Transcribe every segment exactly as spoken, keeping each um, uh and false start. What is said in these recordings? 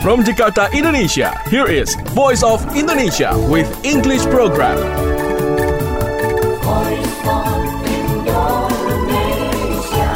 From Jakarta, Indonesia, here is Voice of Indonesia with English program. Voice of Indonesia.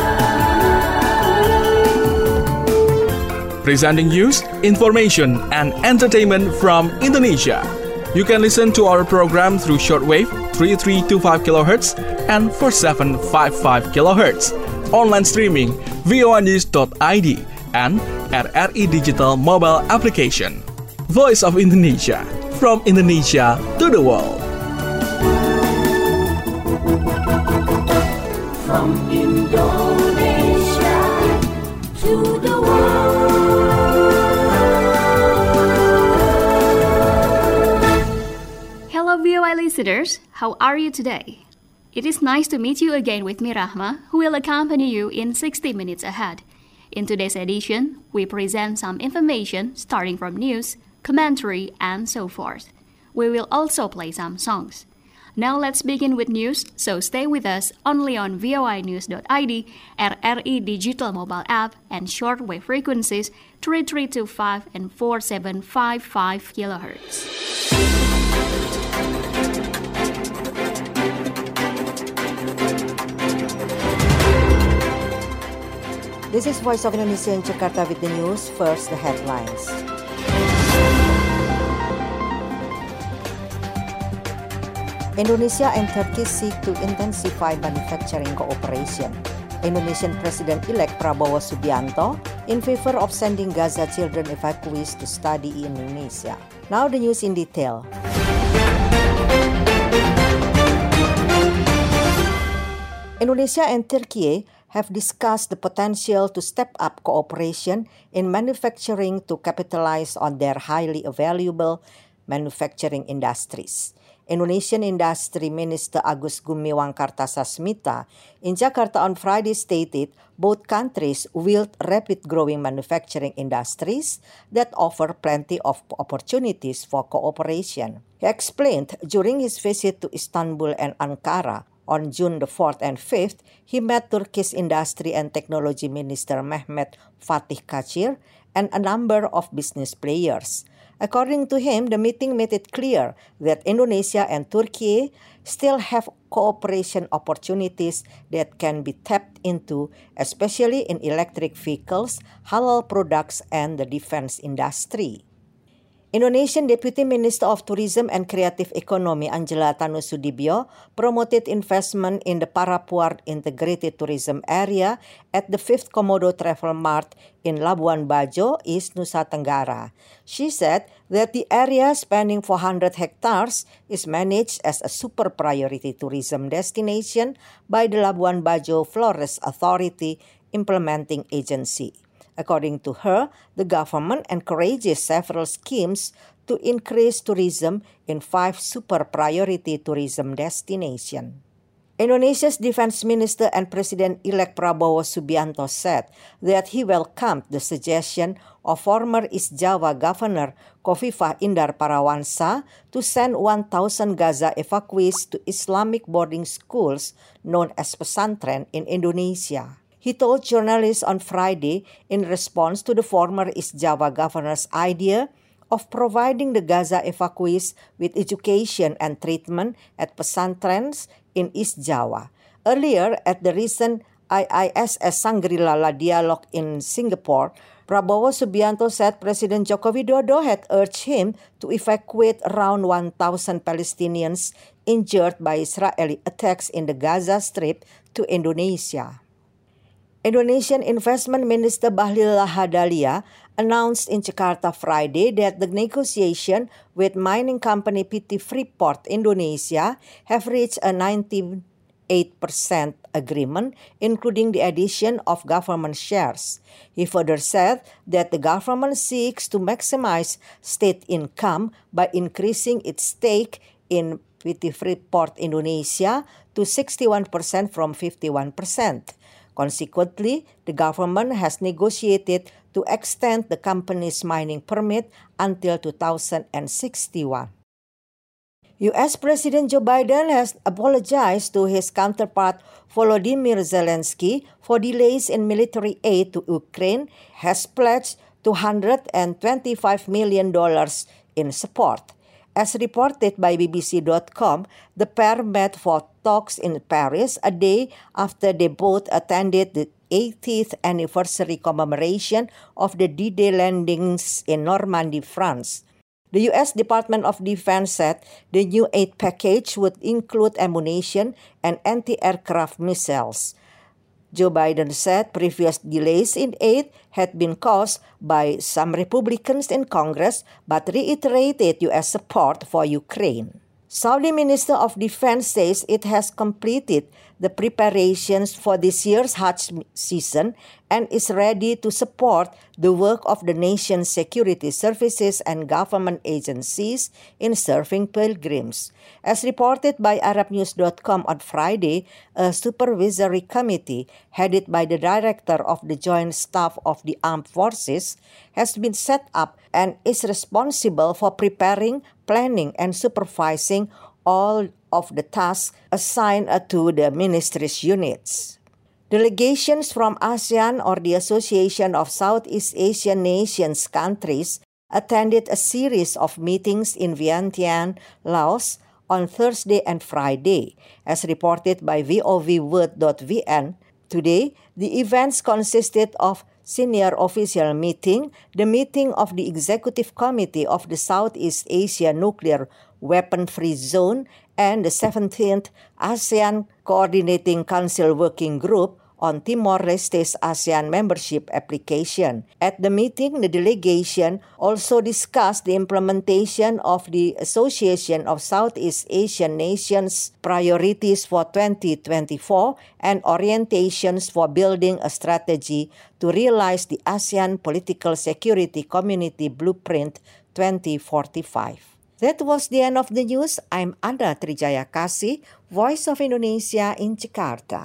Presenting news, information, and entertainment from Indonesia. You can listen to our program through shortwave three three two five kilohertz and four seven five five kilohertz. Online streaming voa news dot I D and R R I Digital mobile application. Voice of Indonesia, from Indonesia to the world. From Indonesia to the world. Hello V O I listeners, how are you today? It is nice to meet you again with me, Rahma, who will accompany you in sixty minutes ahead. In today's edition, we present some information starting from news, commentary, and so forth. We will also play some songs. Now let's begin with news, so stay with us only on voa news dot I D, R R I Digital mobile app, and shortwave frequencies three three two five and four seven five five kilohertz. This is Voice of Indonesia in Jakarta with the news. First, the headlines. Indonesia and Turkey seek to intensify manufacturing cooperation. Indonesian President-elect Prabowo Subianto in favor of sending Gaza children evacuees to study in Indonesia. Now the news in detail. Indonesia and Turkey have discussed the potential to step up cooperation in manufacturing to capitalize on their highly valuable manufacturing industries. Indonesian Industry Minister Agus Gumiwang Kartasasmita in Jakarta on Friday stated both countries wield rapid growing manufacturing industries that offer plenty of opportunities for cooperation. He explained during his visit to Istanbul and Ankara on June the fourth and fifth, he met Turkish Industry and Technology Minister Mehmet Fatih Kacir and a number of business players. According to him, the meeting made it clear that Indonesia and Turkey still have cooperation opportunities that can be tapped into, especially in electric vehicles, halal products, and the defense industry. Indonesian Deputy Minister of Tourism and Creative Economy Angela Tanusudibio promoted investment in the Parapuar Integrated Tourism Area at the fifth Komodo Travel Mart in Labuan Bajo, East Nusa Tenggara. She said that the area spanning four hundred hectares is managed as a super priority tourism destination by the Labuan Bajo Flores Authority Implementing Agency. According to her, the government encourages several schemes to increase tourism in five super priority tourism destinations. Indonesia's Defense Minister and President-elect Prabowo Subianto said that he welcomed the suggestion of former East Java Governor Kofifah Indar Parawansa to send one thousand Gaza evacuees to Islamic boarding schools known as pesantren in Indonesia. He told journalists on Friday in response to the former East Java governor's idea of providing the Gaza evacuees with education and treatment at pesantrens in East Java. Earlier, at the recent I I S S Shangri-La Dialogue in Singapore, Prabowo Subianto said President Joko Widodo had urged him to evacuate around one thousand Palestinians injured by Israeli attacks in the Gaza Strip to Indonesia. Indonesian Investment Minister Bahlil Lahadalia announced in Jakarta Friday that the negotiation with mining company P T Freeport Indonesia have reached a ninety-eight percent agreement, including the addition of government shares. He further said that the government seeks to maximize state income by increasing its stake in P T Freeport Indonesia to sixty-one percent from fifty-one percent. Consequently, the government has negotiated to extend the company's mining permit until two thousand sixty-one. U S President Joe Biden has apologized to his counterpart Volodymyr Zelensky for delays in military aid to Ukraine, has pledged two hundred twenty-five million dollars in support. As reported by B B C dot com, the pair met for talks in Paris a day after they both attended the eightieth anniversary commemoration of the D-Day landings in Normandy, France. The U S Department of Defense said the new aid package would include ammunition and anti-aircraft missiles. Joe Biden said previous delays in aid had been caused by some Republicans in Congress, but reiterated U S support for Ukraine. Saudi Minister of Defense says it has completed the preparations for this year's Hajj season and is ready to support the work of the nation's security services and government agencies in serving pilgrims. As reported by Arab News dot com on Friday, a supervisory committee headed by the director of the Joint Staff of the Armed Forces has been set up and is responsible for preparing, planning, and supervising all of the tasks assigned to the ministry's units. Delegations from ASEAN, or the Association of Southeast Asian Nations countries, attended a series of meetings in Vientiane, Laos, on Thursday and Friday. As reported by V O V World dot V N, today, the events consisted of senior official meeting, the meeting of the Executive Committee of the Southeast Asia Nuclear Weapon-Free Zone, and the seventeenth ASEAN Coordinating Council Working Group on Timor-Leste's ASEAN membership application. At the meeting, the delegation also discussed the implementation of the Association of Southeast Asian Nations priorities for twenty twenty-four and orientations for building a strategy to realize the ASEAN Political Security Community Blueprint twenty forty-five. That was the end of the news. I'm Anda Trijaya Kasih, Voice of Indonesia in Jakarta.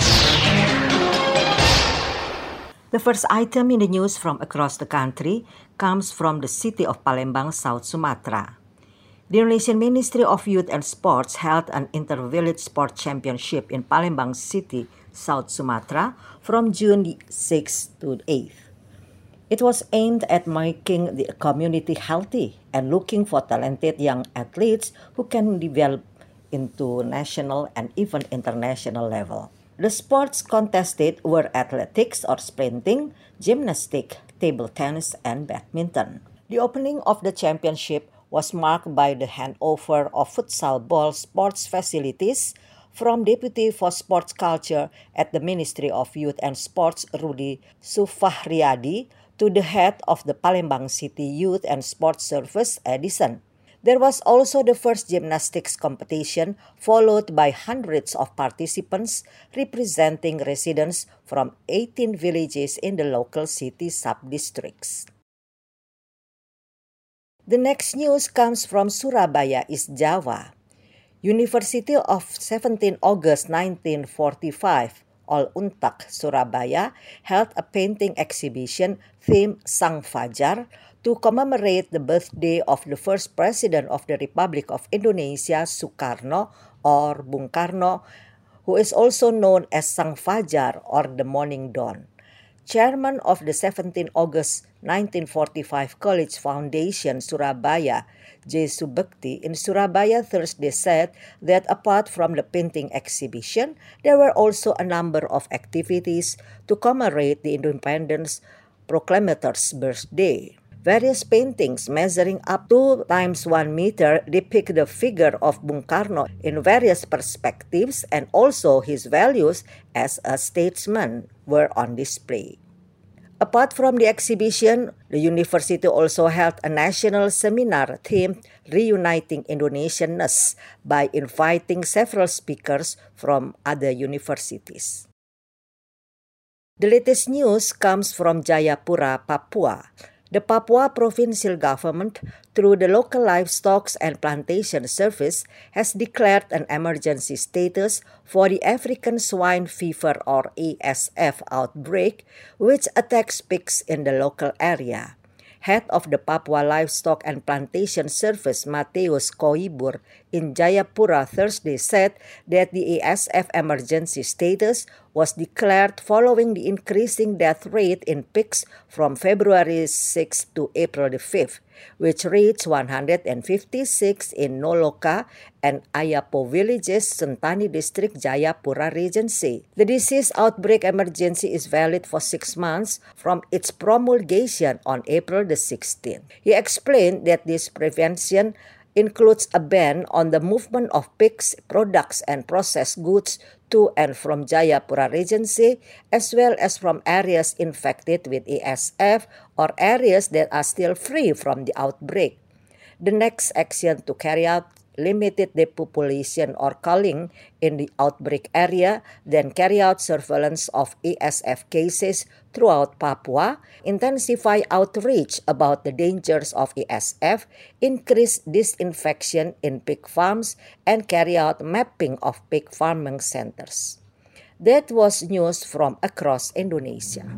The first item in the news from across the country comes from the city of Palembang, South Sumatra. The Indonesian Ministry of Youth and Sports held an inter-village sport championship in Palembang City, South Sumatra from June sixth to eighth. It was aimed at making the community healthy and looking for talented young athletes who can develop into national and even international level. The sports contested were athletics or sprinting, gymnastics, table tennis, and badminton. The opening of the championship was marked by the handover of futsal ball sports facilities from Deputy for Sports Culture at the Ministry of Youth and Sports, Rudy Sufahriadi, to the head of the Palembang City Youth and Sports Service, Edison. There was also the first gymnastics competition, followed by hundreds of participants representing residents from eighteen villages in the local city sub-districts. The next news comes from Surabaya, East Java. University of seventeenth August nineteen forty-five, Al Untak, Surabaya, held a painting exhibition themed Sang Fajar to commemorate the birthday of the first President of the Republic of Indonesia, Sukarno, or Bung Karno, who is also known as Sang Fajar or the Morning Dawn. Chairman of the seventeenth August nineteen forty-five College Foundation, Surabaya, J. Subekti, in Surabaya Thursday said that apart from the painting exhibition, there were also a number of activities to commemorate the Independence Proclamator's birthday. Various paintings measuring up two times one meter depict the figure of Bung Karno in various perspectives, and also his values as a statesman were on display. Apart from the exhibition, the university also held a national seminar themed Reuniting Indonesianness by inviting several speakers from other universities. The latest news comes from Jayapura, Papua. The Papua Provincial Government, through the Local Livestock and Plantation Service, has declared an emergency status for the African Swine Fever or A S F outbreak, which attacks pigs in the local area. Head of the Papua Livestock and Plantation Service, Mateus Koibur, in Jayapura Thursday said that the A S F emergency status was declared following the increasing death rate in pigs from February sixth to April the fifth, which reached one hundred fifty-six in Noloka and Ayapo villages, Sentani District, Jayapura Regency. The disease outbreak emergency is valid for six months from its promulgation on April the sixteenth. He explained that this prevention includes a ban on the movement of pigs, products, and processed goods to and from Jayapura Regency, as well as from areas infected with A S F or areas that are still free from the outbreak. The next action to carry out limited depopulation or culling in the outbreak area, then carry out surveillance of A S F cases throughout Papua, intensify outreach about the dangers of A S F, increase disinfection in pig farms, and carry out mapping of pig farming centers. That was news from across Indonesia.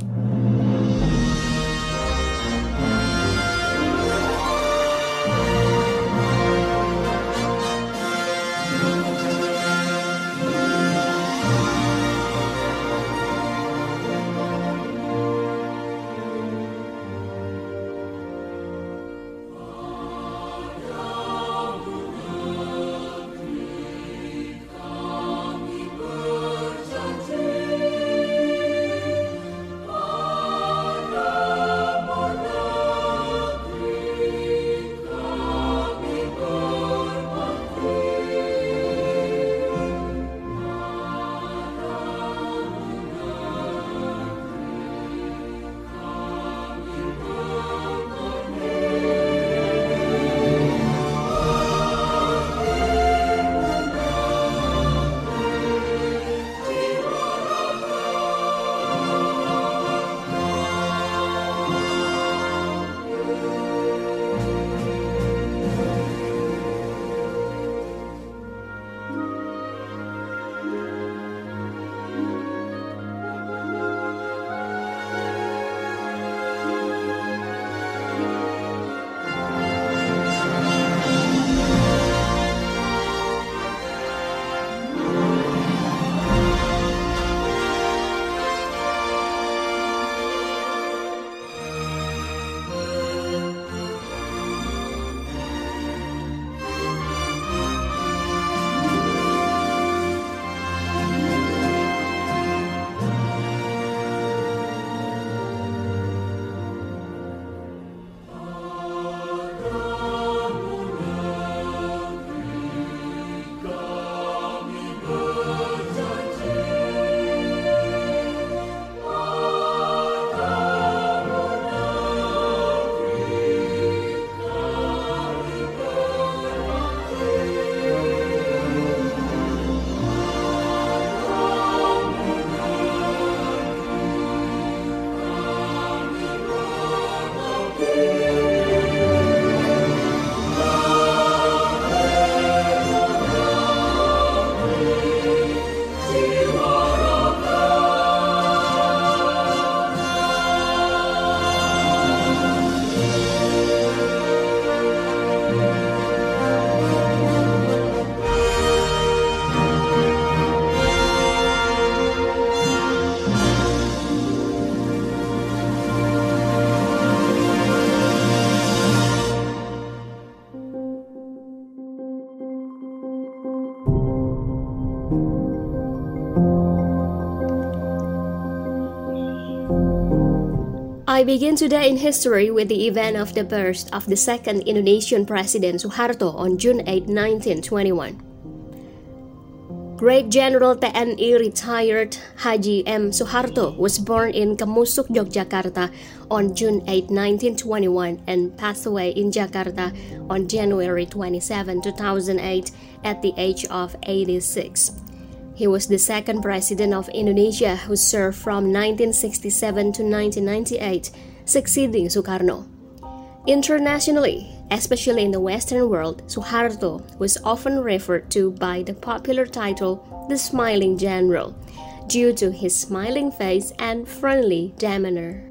I begin today in history with the event of the birth of the second Indonesian President Suharto on June eighth, nineteen twenty-one. Great General T N I retired Haji M. Suharto was born in Kemusuk, Yogyakarta on June eighth, nineteen twenty-one and passed away in Jakarta on January twenty-seventh, two thousand eight at the age of eighty-six. He was the second president of Indonesia who served from nineteen sixty-seven to nineteen ninety-eight, succeeding Sukarno. Internationally, especially in the Western world, Suharto was often referred to by the popular title the Smiling General, due to his smiling face and friendly demeanor.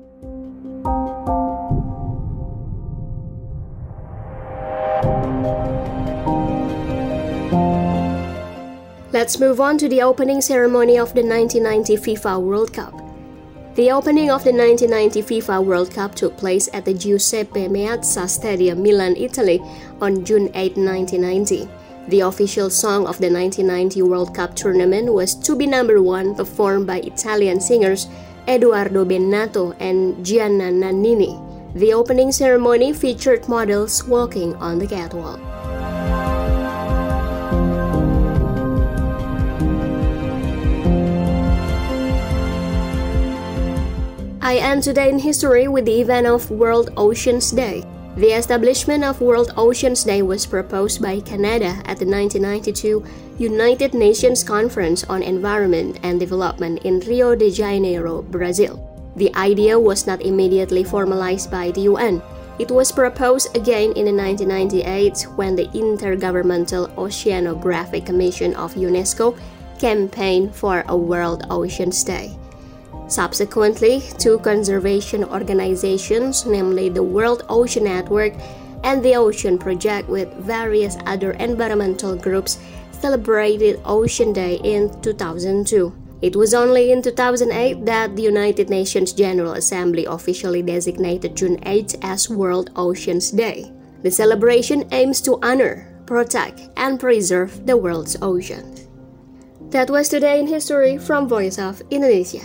Let's move on to the opening ceremony of the nineteen ninety FIFA World Cup. The opening of the nineteen ninety FIFA World Cup took place at the Giuseppe Meazza Stadium, Milan, Italy, on June eighth, nineteen ninety. The official song of the nineteen ninety World Cup tournament was "To Be Number One," performed by Italian singers Edoardo Bennato and Gianna Nannini. The opening ceremony featured models walking on the catwalk. I end today in history with the event of World Oceans Day. The establishment of World Oceans Day was proposed by Canada at the nineteen ninety-two United Nations Conference on Environment and Development in Rio de Janeiro, Brazil. The idea was not immediately formalized by the U N. It was proposed again in nineteen ninety-eight when the Intergovernmental Oceanographic Commission of UNESCO campaigned for a World Oceans Day. Subsequently, two conservation organizations, namely the World Ocean Network and the Ocean Project, with various other environmental groups, celebrated Ocean Day in two thousand two. It was only in two thousand eight that the United Nations General Assembly officially designated June eighth as World Oceans Day. The celebration aims to honor, protect, and preserve the world's oceans. That was Today in History from Voice of Indonesia.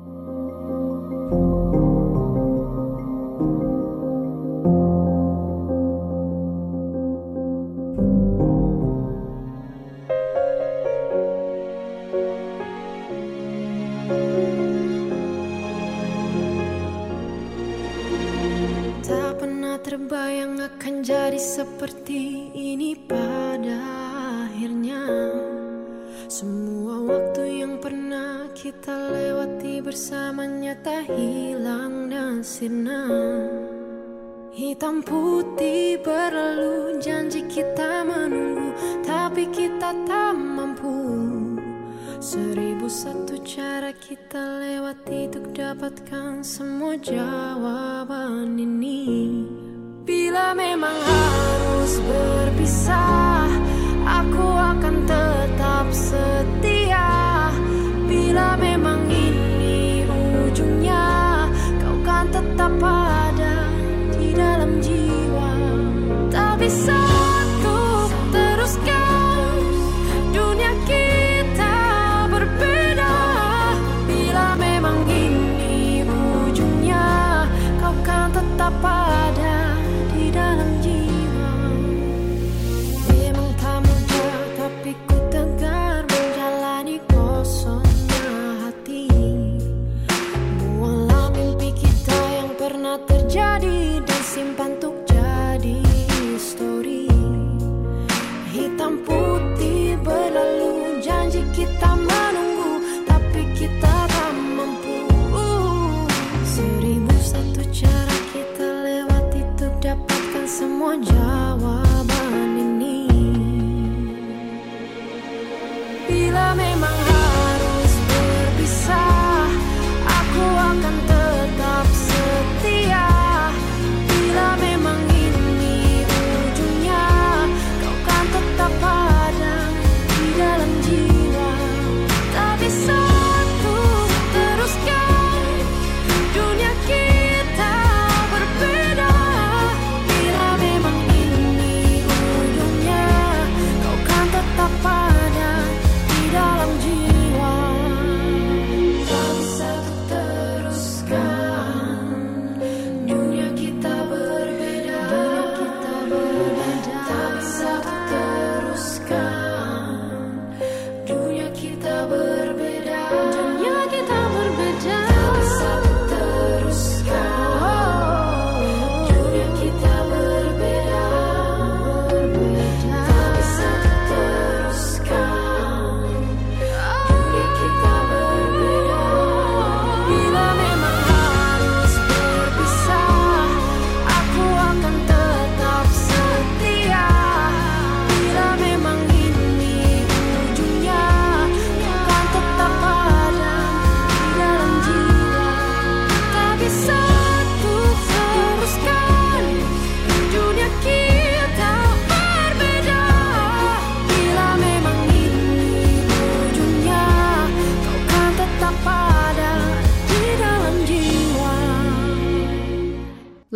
Terbayang akan jadi seperti ini pada akhirnya. Semua waktu yang pernah kita lewati bersamanya tak hilang dan sirna. Hitam putih berlalu, janji kita menunggu, tapi kita tak mampu. Seribu satu cara kita lewati untuk dapatkan semua jawaban ini. Bila memang harus berpisah, aku akan tetap setia. Bila memang ini ujungnya, kau kan tetap ada di dalam jiwa. Tak bisa untuk teruskan dunia kita berbeda. Bila memang ini ujungnya, kau kan tetap ada dalam jiwa. Memang tak mudah, tapi ku tegar.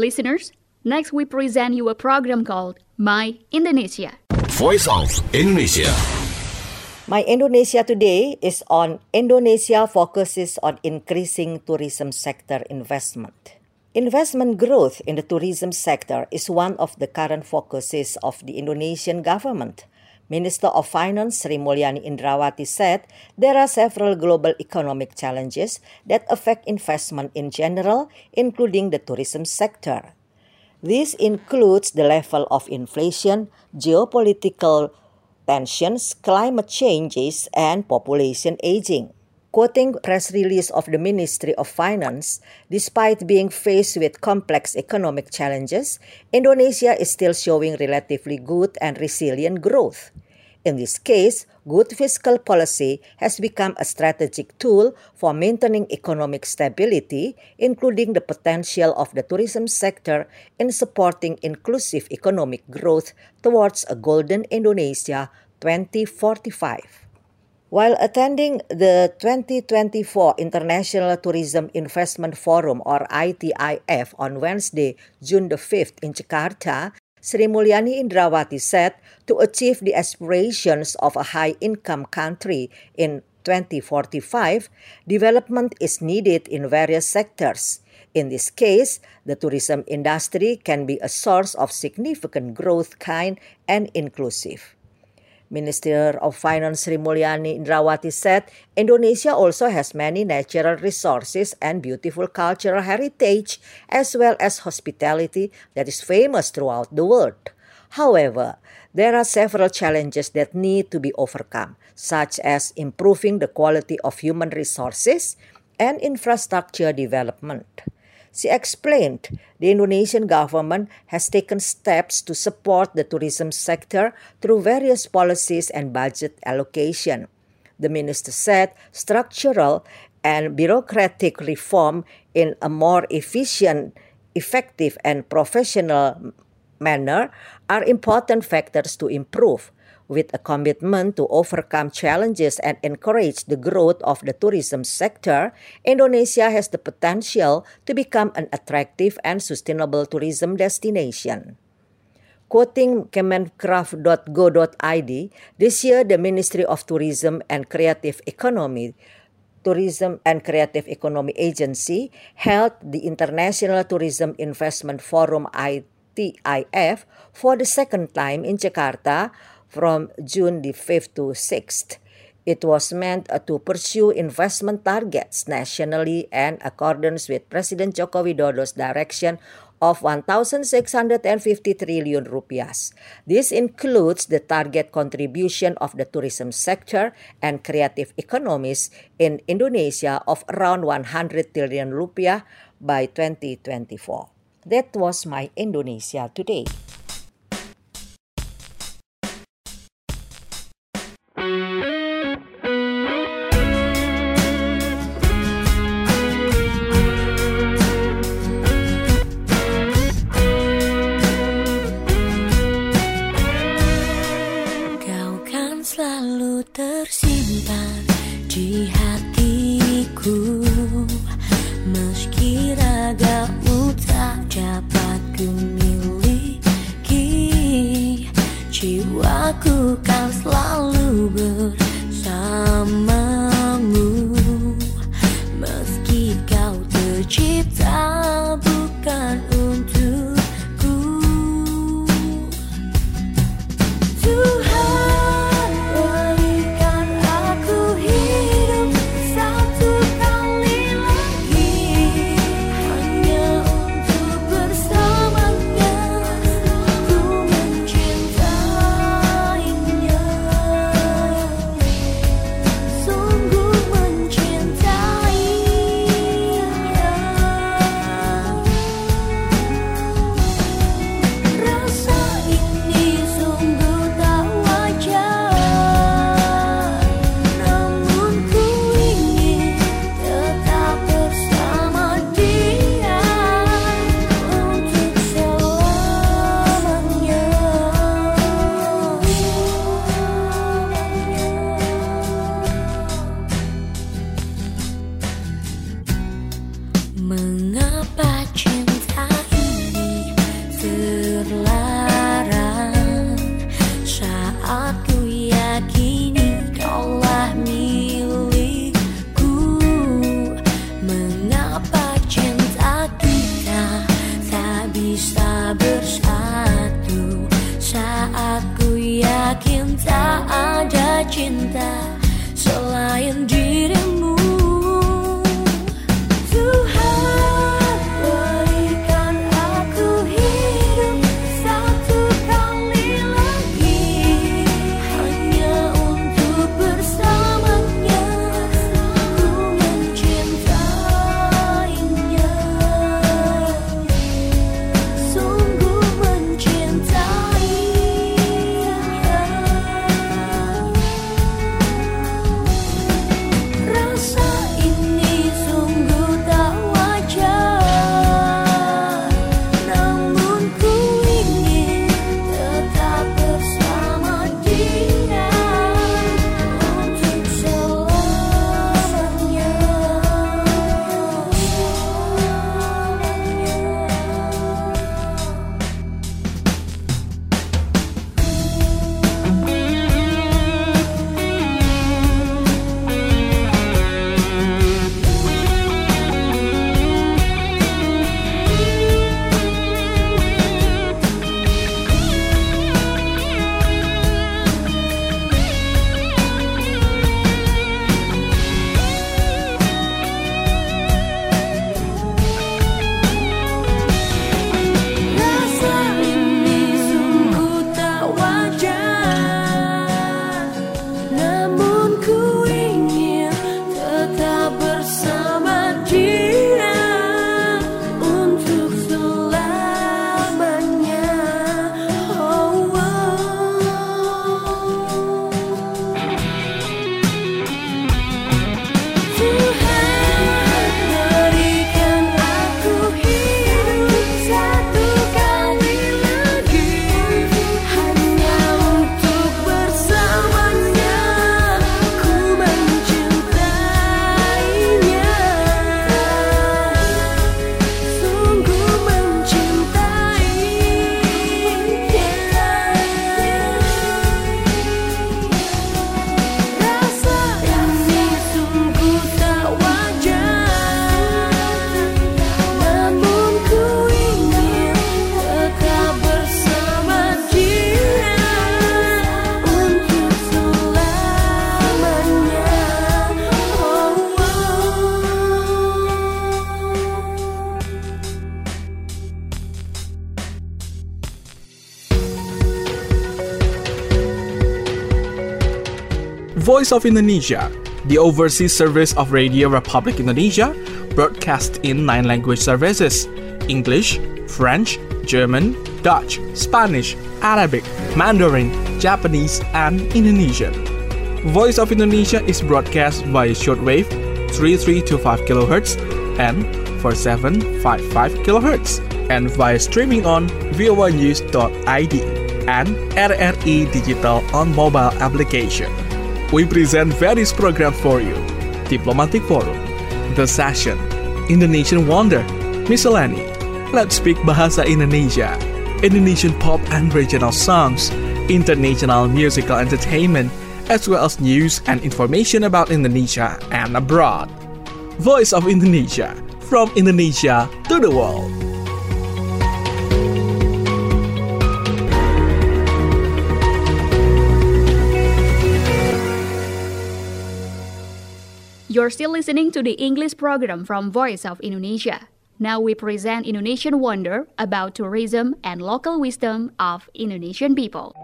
listeners, next we present you a program called My Indonesia. Voice of Indonesia. My Indonesia today is on Indonesia focuses on increasing tourism sector investment. Investment growth in the tourism sector is one of the current focuses of the Indonesian government. Minister of Finance Sri Mulyani Indrawati said there are several global economic challenges that affect investment in general, including the tourism sector. This includes the level of inflation, geopolitical tensions, climate changes, and population aging. Quoting press release of the Ministry of Finance, despite being faced with complex economic challenges, Indonesia is still showing relatively good and resilient growth. In this case, good fiscal policy has become a strategic tool for maintaining economic stability, including the potential of the tourism sector in supporting inclusive economic growth towards a golden Indonesia twenty forty-five. While attending the twenty twenty-four International Tourism Investment Forum or I T I F on Wednesday, June the fifth in Jakarta, Sri Mulyani Indrawati said to achieve the aspirations of a high-income country in twenty forty-five, development is needed in various sectors. In this case, the tourism industry can be a source of significant growth, kind, and inclusive. Minister of Finance Sri Mulyani Indrawati said Indonesia also has many natural resources and beautiful cultural heritage, as well as hospitality that is famous throughout the world. However, there are several challenges that need to be overcome, such as improving the quality of human resources and infrastructure development. She explained the Indonesian government has taken steps to support the tourism sector through various policies and budget allocation. The minister said structural and bureaucratic reform in a more efficient, effective, and professional manner are important factors to improve. With a commitment to overcome challenges and encourage the growth of the tourism sector, Indonesia has the potential to become an attractive and sustainable tourism destination. Quoting kemencraft dot go dot I D, this year the Ministry of Tourism and Creative Economy Tourism and Creative Economy Agency held the International Tourism Investment Forum I T I F for the second time in Jakarta from June the fifth to sixth. It was meant uh, to pursue investment targets nationally and accordance with President Joko Widodo's direction of one thousand six hundred fifty trillion rupiahs. This includes the target contribution of the tourism sector and creative economies in Indonesia of around one hundred trillion rupiah by twenty twenty-four. That was My Indonesia today. Tersimpan di hatiku, meski ragamu tak dapat ku miliki, jiwaku kan selalu bersamamu. Meski kau tercipta bukan untukku, Tuhan selain dirimu. Tuhan berikan aku hidup satu kali lagi, hanya untuk bersamanya ku mencintainya, sungguh mencintainya. Rasa ini sungguh tak wajar, namun ku ingin tetap bersama dia untuk selamanya. Rasa ini sungguh tak wajar, namun ku ingin tetap bersama dia untuk selamanya. Oh, Tuhan berikan aku hidup satu kali lagi, hanya untuk bersamanya ku mencintainya, sungguh mencintainya. Rasa ini sungguh tak wajar, namun ku ingin tetap bersama dia untuk selamanya. Oh, Voice of Indonesia, the overseas service of Radio Republic Indonesia, broadcast in nine language services: English, French, German, Dutch, Spanish, Arabic, Mandarin, Japanese, and Indonesian. Voice of Indonesia is broadcast via shortwave three three two five kilohertz and four seven five five kilohertz, and via streaming on voa news dot i d and R R I Digital on mobile application. We present various programs for you: Diplomatic Forum, The Session, Indonesian Wonder, Miscellany, Let's Speak Bahasa Indonesia, Indonesian pop and regional songs, international musical entertainment, as well as news and information about Indonesia and abroad. Voice of Indonesia, from Indonesia to the world. You're still listening to the English program from Voice of Indonesia. Now we present Indonesian Wonder about tourism and local wisdom of Indonesian people.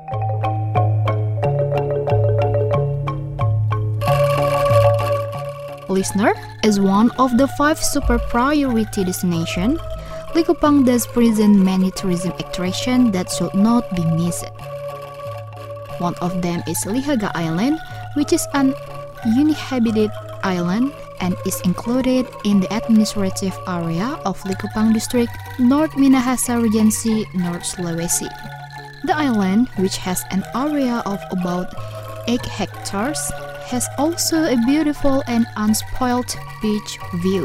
Listener, as one of the five super priority destinations, Likupang does present many tourism attractions that should not be missed. One of them is Lihaga Island, which is an uninhabited island and is included in the administrative area of Likupang District, North Minahasa Regency, North Sulawesi. The island, which has an area of about eight hectares, has also a beautiful and unspoiled beach view.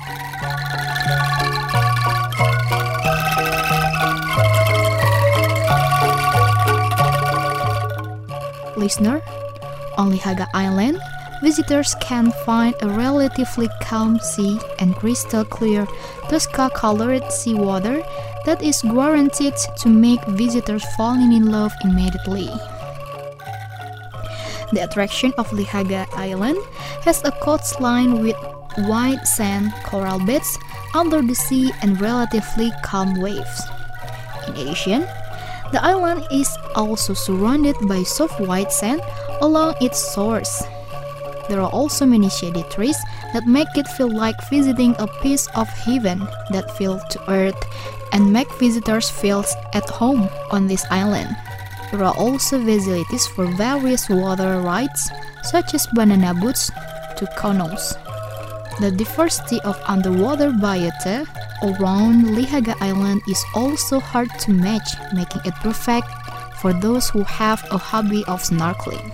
Listener, on Lihaga Island, visitors can find a relatively calm sea and crystal clear Tosca-colored seawater that is guaranteed to make visitors falling in love immediately. The attraction of Lihaga Island has a coastline with white sand, coral beds under the sea, and relatively calm waves. In addition, the island is also surrounded by soft white sand along its shores. There are also many shady trees that make it feel like visiting a piece of heaven that fell to earth and make visitors feel at home on this island. There are also facilities for various water rides such as banana boats to canoes. The diversity of underwater biota around Lihaga Island is also hard to match, making it perfect for those who have a hobby of snorkeling.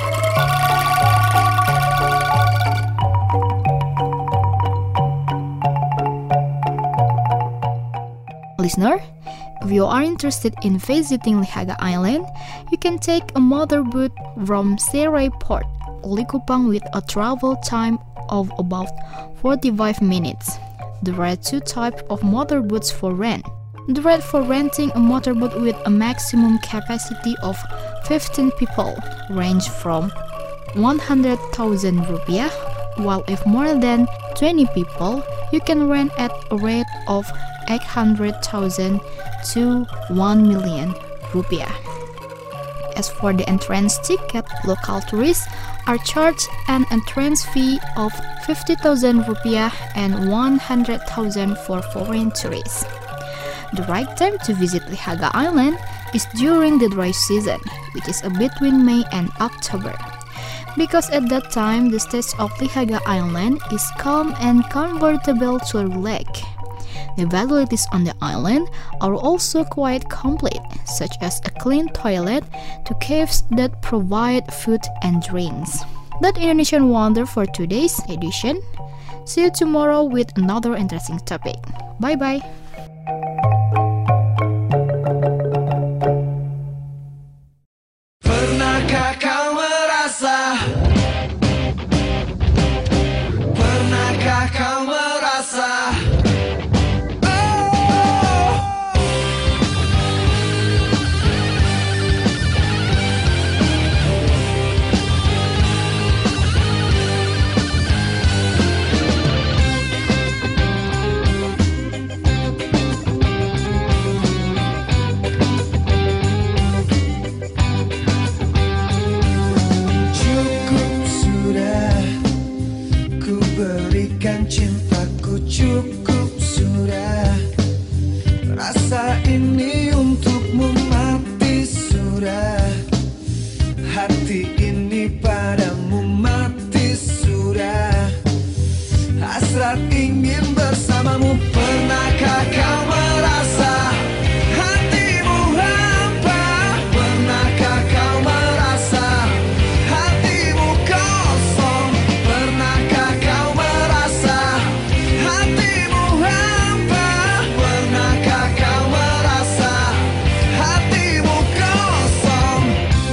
Listener, if you are interested in visiting Lihaga Island, you can take a motorboat from Serai Port, Likupang, with a travel time of about forty-five minutes. There are two types of motorboats for rent. The rate for renting a motorboat with a maximum capacity of fifteen people range from one hundred thousand rupiah, while if more than twenty people, you can rent at a rate of eight hundred thousand to one million rupiah. As for the entrance ticket, local tourists are charged an entrance fee of fifty thousand rupiah and one hundred thousand for foreign tourists. The right time to visit Lihaga Island is during the dry season, which is between May and October, because at that time the stage of Lihaga Island is calm and convertible to a lake. The facilities on the island are also quite complete, such as a clean toilet to caves that provide food and drinks. That Indonesian Wonder for today's edition. See you tomorrow with another interesting topic. Bye-bye. Pernahkah kau merasa? Pernahkah kau merasa? Cintaku cukup sudah, rasa ini untukmu mati sudah, hati ini padamu mati sudah, hasrat ingin bersamamu. Pernahkah kau merasa hatimu hampa? Pernahkah kau merasa hatimu kosong? Pernahkah kau merasa hatimu hampa? Pernahkah kau merasa hatimu kosong?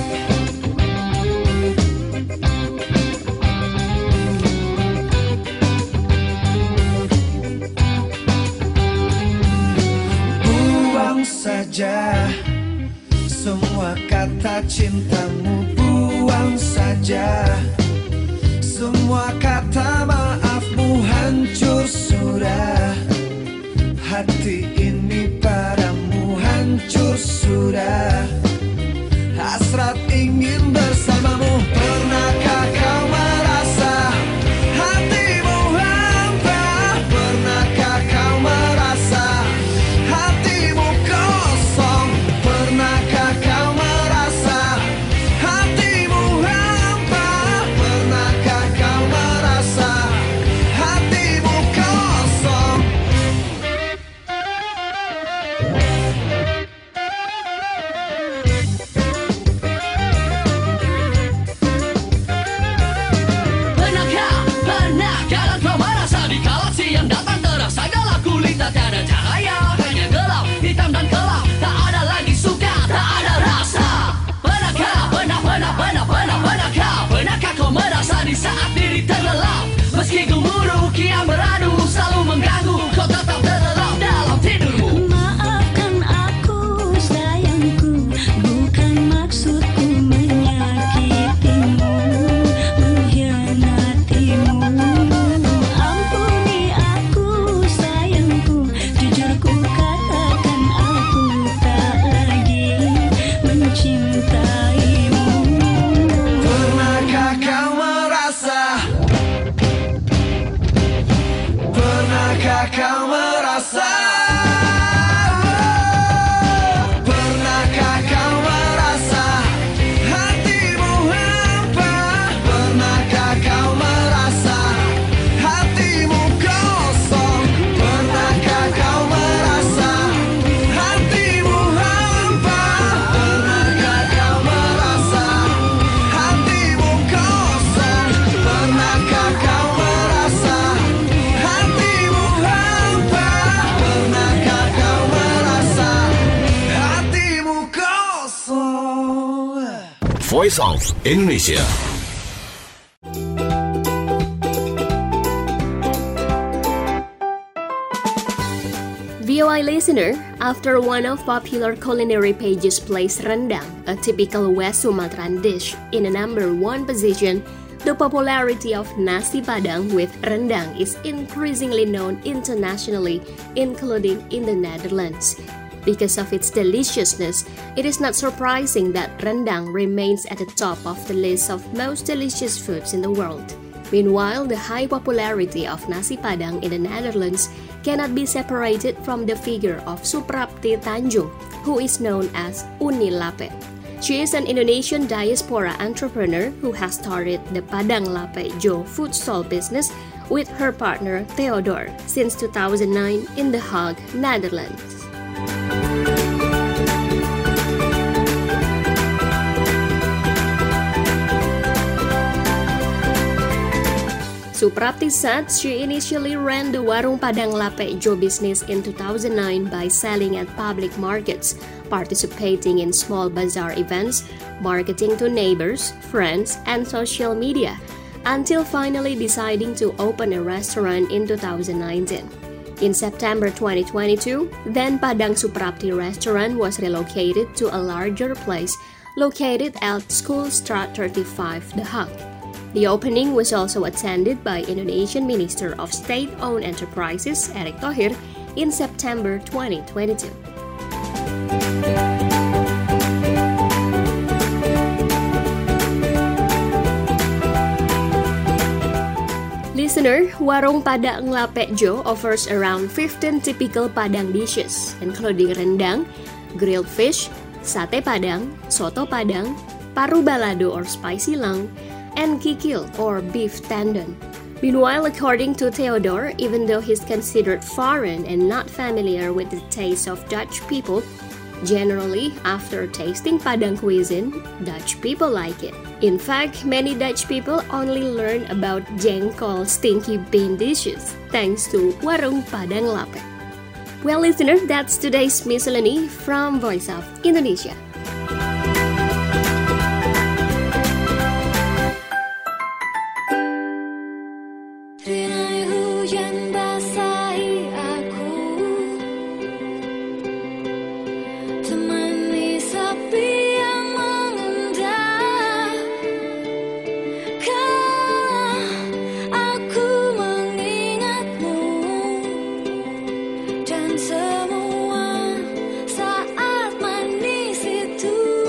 Buang saja semua kata cintamu, buang saja semua kata maafmu, hancur sudah, hati ini padamu hancur sudah, hasrat ingin bersamamu. Pernahkah kau merasa hatimu hampa? Pernahkah kau merasa hatimu kosong? Pernahkah kau merasa hatimu hampa? Pernahkah kau merasa hatimu kosong? Pernahkah, pernahkah kau merasa di kala siang datang terasa gelap gulita, tiada cahaya, hanya gelap, hitam dan gelap, tak ada lagi suka, tak ada rasa. Pernahkah, pernah, pernah, pernah, pernah, pernahkah, pernahkah kau merasa di saat diri terlelap, meski gemuruh kian beradu selalu mengganggu, kau tetap terlelap dalam tidurmu. Maafkan aku sayangku, bukan maksudku menyakitimu. Voice of Indonesia. V O I listener, after one of popular culinary pages placed rendang, a typical West Sumatran dish, in a number one position, the popularity of nasi padang with rendang is increasingly known internationally, including in the Netherlands. Because of its deliciousness, it is not surprising that rendang remains at the top of the list of most delicious foods in the world. Meanwhile, the high popularity of nasi padang in the Netherlands cannot be separated from the figure of Suprapti Tanjung, who is known as Uni Lape. She is an Indonesian diaspora entrepreneur who has started the Padang Lape Jo food stall business with her partner Theodore since two thousand nine in The Hague, Netherlands. Suprapti said she initially ran the Warung Padang Lape Jo business in two thousand nine by selling at public markets, participating in small bazaar events, marketing to neighbors, friends, and social media, until finally deciding to open a restaurant in two thousand nineteen. In September twenty twenty-two, then Padang Suprapti restaurant was relocated to a larger place located at Schoolstraat thirty-five, The Hague. The opening was also attended by Indonesian Minister of State-Owned Enterprises Erick Thohir in September twenty twenty-two. Listener, Warung Padang Lape Jo offers around fifteen typical Padang dishes, including rendang, grilled fish, sate Padang, soto Padang, paru balado or spicy lung, and kikil or beef tendon. Meanwhile, according to Theodore, even though he's considered foreign and not familiar with the taste of Dutch people, generally, after tasting Padang cuisine, Dutch people like it. In fact, many Dutch people only learn about jengkol stinky bean dishes thanks to Warung Padang Lape. Well, listener, that's today's miscellany from Voice of Indonesia. Rinai hujan basahi aku, temani sepi yang mengendap. Kala aku mengingatmu dan semua saat manis itu.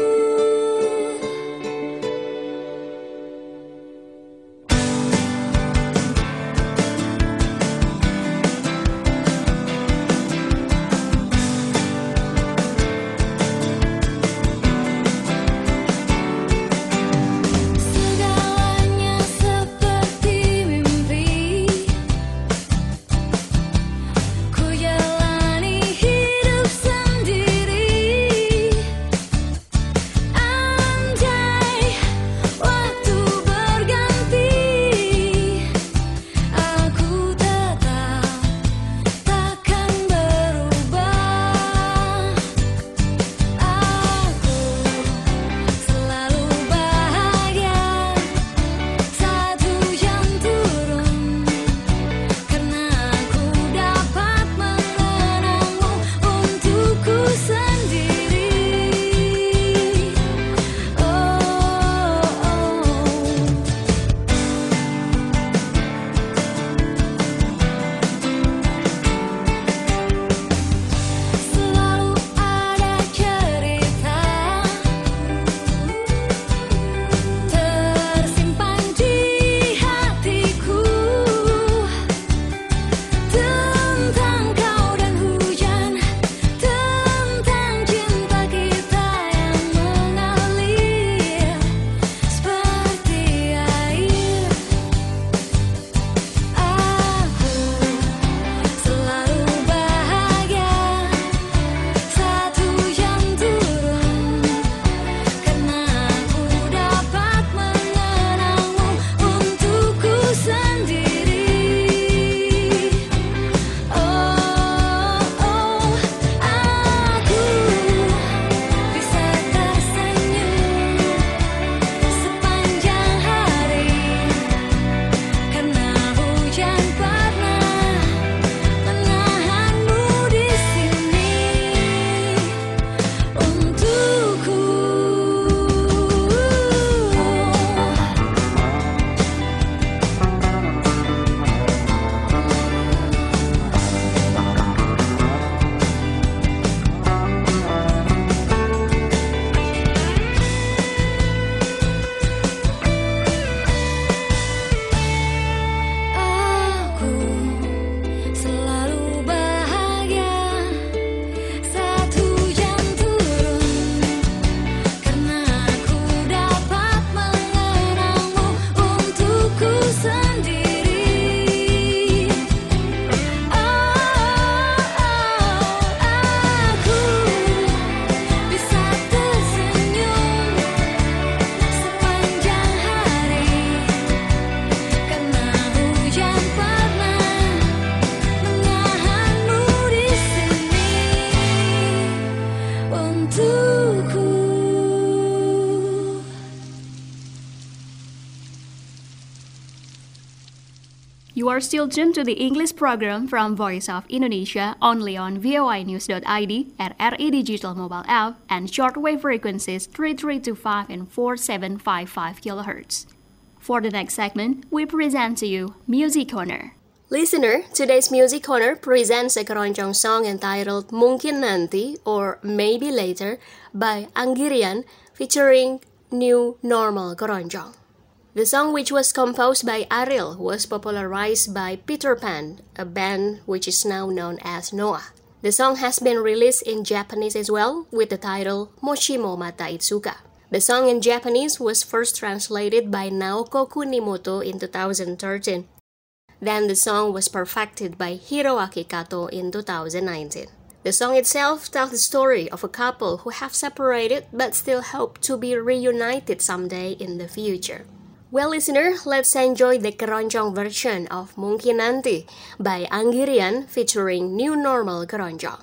You are still tuned to the English program from Voice of Indonesia only on voi news dot I D, R R I Digital Mobile App, and shortwave frequencies three three two five and four seven five five kilohertz. For the next segment, we present to you Music Corner. Listener, today's Music Corner presents a keroncong song entitled Mungkin Nanti or Maybe Later by Anggirian featuring New Normal Keroncong. The song, which was composed by Ariel, was popularized by Peter Pan, a band which is now known as Noah. The song has been released in Japanese as well, with the title Moshimo Mata Itsuka. The song in Japanese was first translated by Naoko Kunimoto in two thousand thirteen. Then the song was perfected by Hiroaki Kato in two thousand nineteen. The song itself tells the story of a couple who have separated but still hope to be reunited someday in the future. Well, listener, let's enjoy the keroncong version of Mungkin Nanti by Anggirian featuring New Normal Keroncong.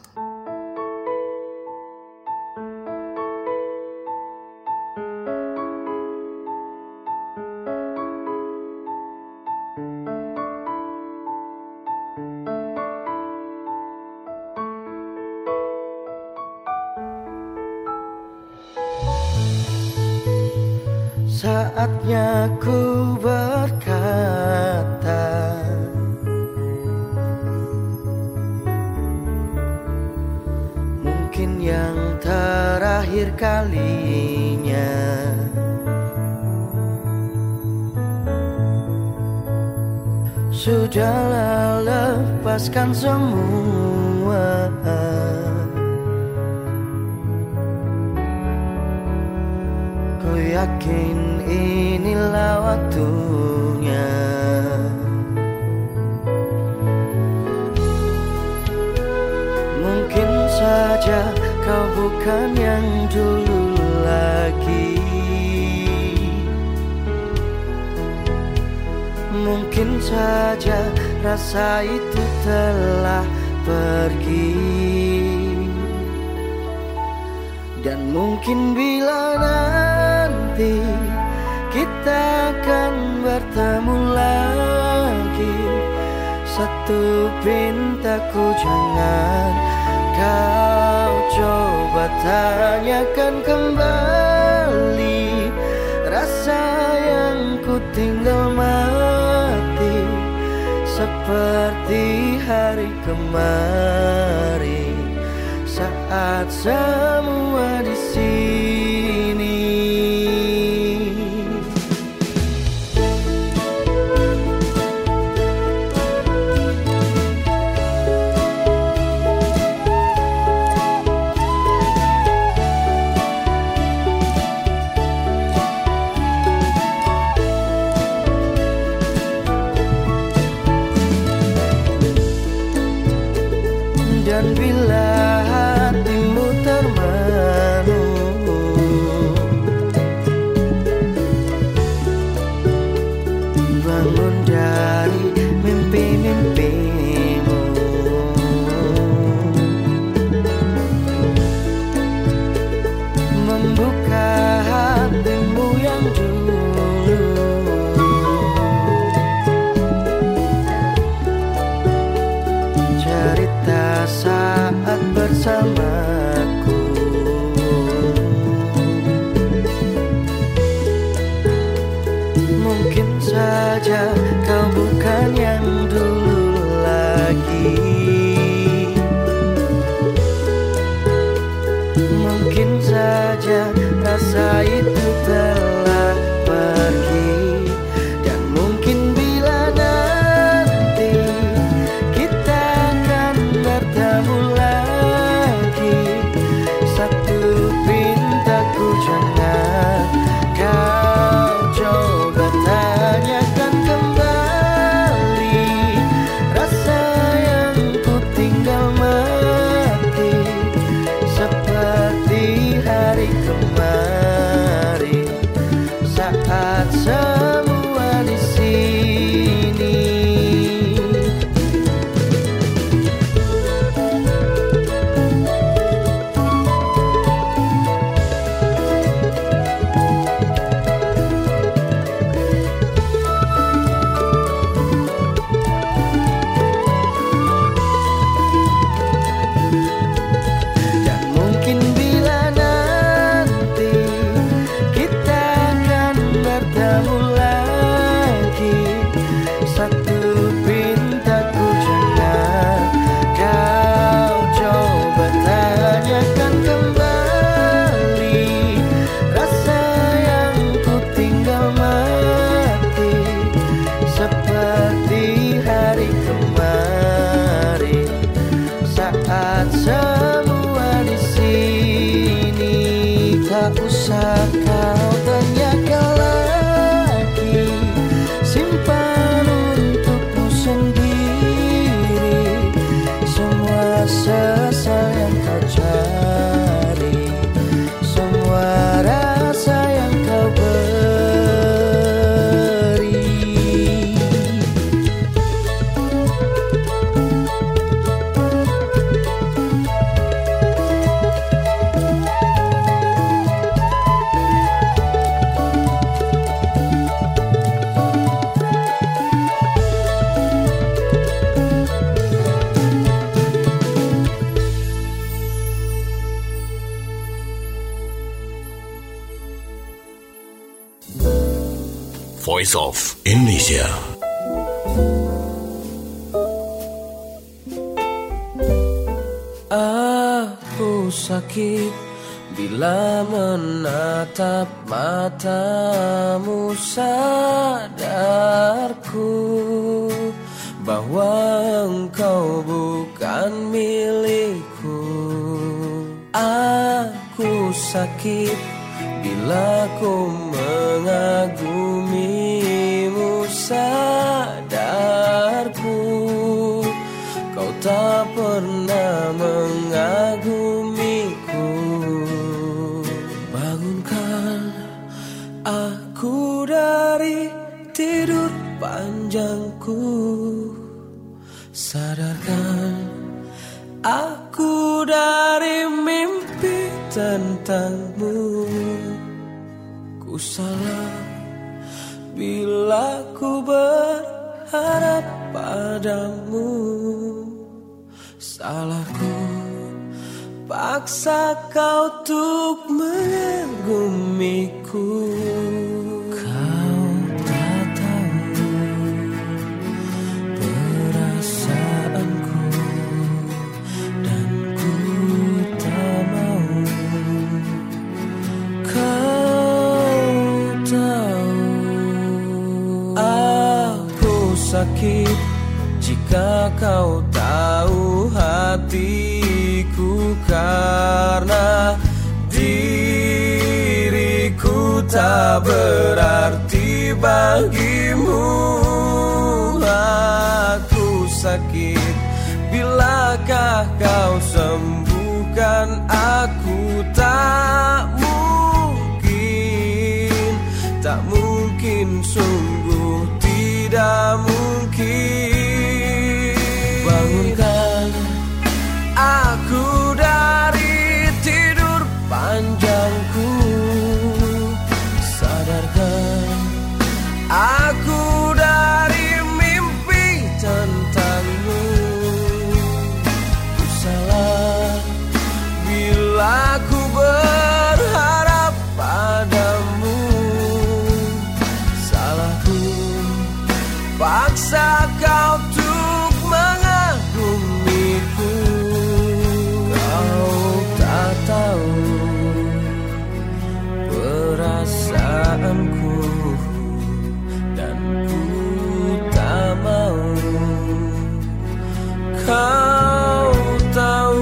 Saatnya ku berkata, mungkin yang terakhir kalinya. Sudahlah, lepaskan semua. Ku yakin inilah waktunya. Mungkin saja kau bukan yang dulu lagi. Mungkin saja rasa itu telah pergi. Dan mungkin bila nanti kita akan bertemu lagi, satu pintaku jangan kau coba tanyakan kembali. Rasa yang ku tinggal mati seperti hari kemarin, saat semua di sini. Dan bila hatimu termenung, bangun dari mimpi-mimpimu. Membuka hatimu yang dulu. Cerita saat bersamaku. Mungkin saja kau bukan yang dulu lagi. Mungkin saja rasa itu telah pergi. Dan mungkin bila nanti kita akan bertemu lagi, Voice of Indonesia. Aku sakit bila menatap matamu, sadarku bahwa engkau bukan milikku. Aku sakit bila ku mengagumimu, sadarku kau tak pernah mengagumiku. Bangunkan aku dari tidur panjangku, sadarkan aku dari mimpi tentangmu. Ku salah bila ku berharap padamu. Salahku paksa kau untuk mengagumiku. Kau tak tahu perasaanku, dan ku tak mau. Kau tahu aku sakit jika kau tahu hatiku, karena diriku tak berarti bagimu. Aku sakit bilakah kau sembuhkan aku. Tak mungkin, tak mungkin, sungguh tidak mungkin. Bangunkan aku dari tidur panjangku, sadarkan aku dari mimpi tentangmu. Ku salah bila ku berharap padamu. Salahku paksa kau untuk mengagumiku. Kau tak tahu perasaanku, dan ku tak mau. Kau tahu.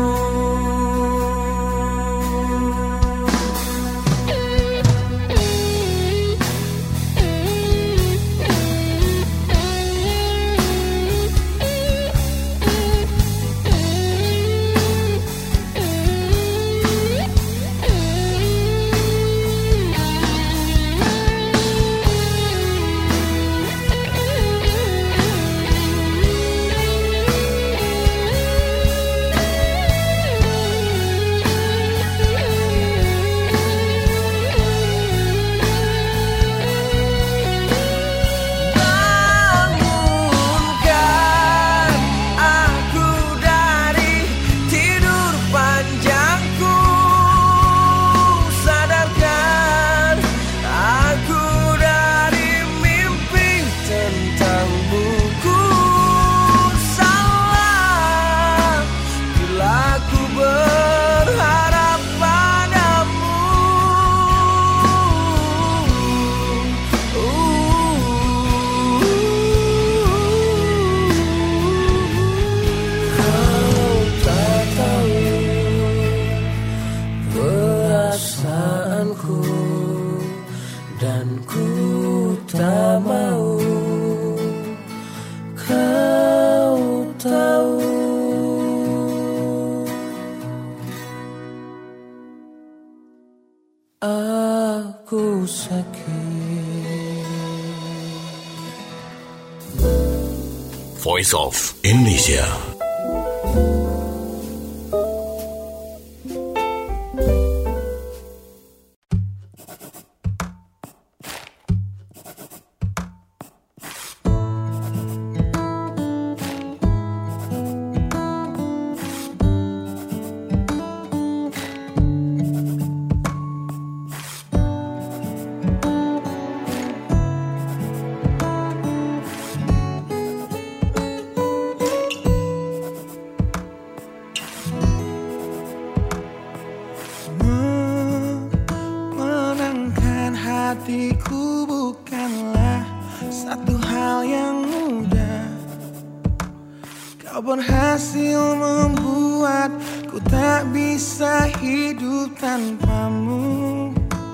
Dan ku tak mau. Kau tahu. Aku sakit. Voice of Indonesia. Kau berhasil membuat ku tak bisa hidup tanpamu.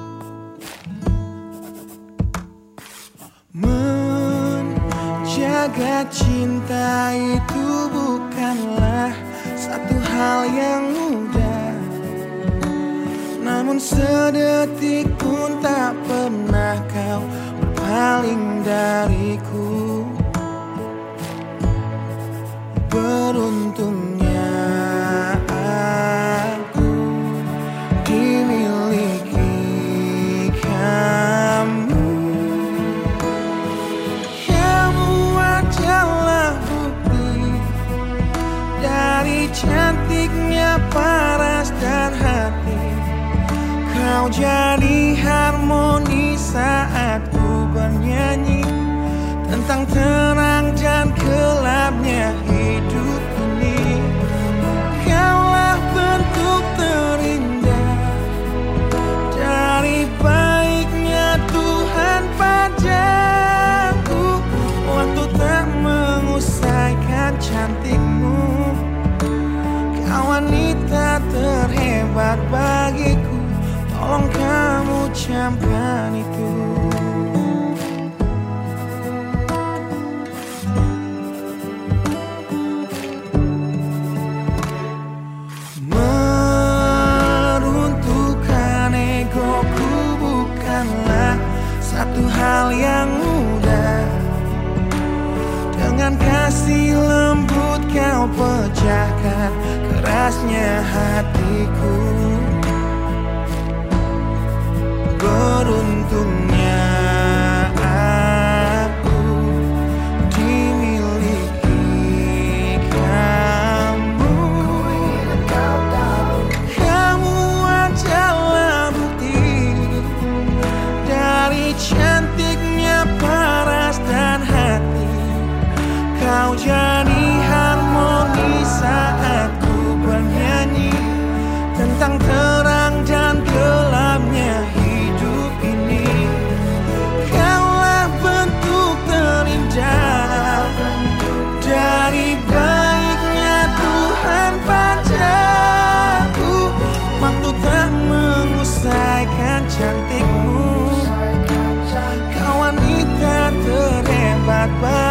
Menjaga cinta itu bukanlah satu hal yang mudah, namun sedetik pun tak pernah kau berpaling dariku. Beruntungnya aku dimiliki kamu. Kamu adalah bukti dari cantiknya paras dan hati. Kau jadi harmoni saat ku bernyanyi tentang terang dan gelapnya hidup ini. Kaulah bentuk terindah dari baiknya Tuhan padaku. Waktu tak mengusaikan cantikmu, kau wanita terhebat bagiku. Tolong kamu camkan itu. Satu hal yang mudah, dengan kasih lembut kau pecahkan kerasnya hatiku. Beruntungnya aku dimiliki kamu. Kamu adalah bukti dari cantiknya paras dan hati. Kau jadi harmoni saat ku bernyanyi tentang terang dan gelapnya hidup ini. Kaulah bentuk terindah dari baiknya Tuhan padaku. Waktu tak mengusaikan cantikmu, kau wanita terhebat.